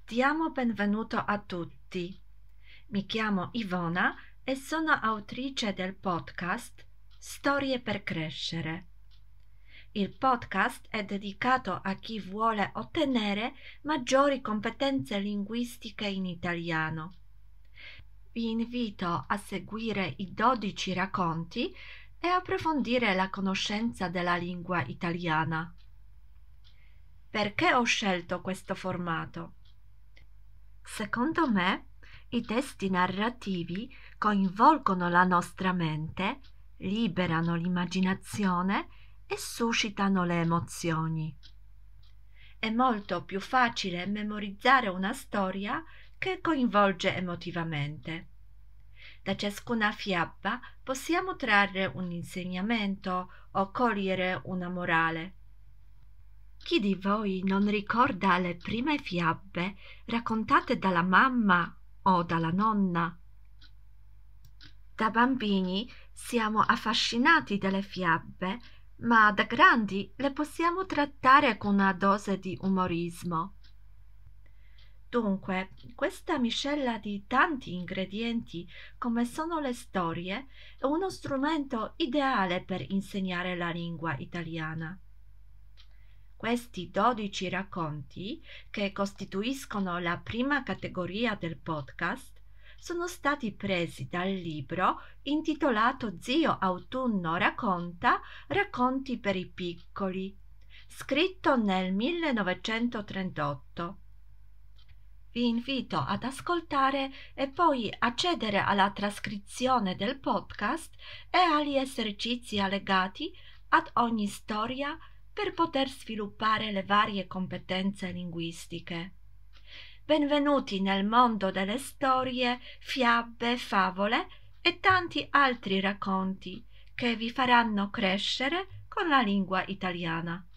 Diamo benvenuto a tutti. Mi chiamo Ivona e sono autrice del podcast Storie per crescere. Il podcast è dedicato a chi vuole ottenere maggiori competenze linguistiche in italiano. Vi invito a seguire i 12 racconti e approfondire la conoscenza della lingua italiana. Perché ho scelto questo formato? Secondo me, i testi narrativi coinvolgono la nostra mente, liberano l'immaginazione e suscitano le emozioni. È molto più facile memorizzare una storia che coinvolge emotivamente. Da ciascuna fiaba possiamo trarre un insegnamento o cogliere una morale. Chi di voi non ricorda le prime fiabe raccontate dalla mamma o dalla nonna? Da bambini siamo affascinati dalle fiabe, ma da grandi le possiamo trattare con una dose di umorismo. Dunque, questa miscela di tanti ingredienti, come sono le storie, è uno strumento ideale per insegnare la lingua italiana. Questi 12 racconti, che costituiscono la prima categoria del podcast, sono stati presi dal libro intitolato Zio Autunno racconta Racconti per i piccoli, scritto nel 1938. Vi invito ad ascoltare e poi accedere alla trascrizione del podcast e agli esercizi allegati ad ogni storia per poter sviluppare le varie competenze linguistiche. Benvenuti nel mondo delle storie, fiabe, favole e tanti altri racconti che vi faranno crescere con la lingua italiana.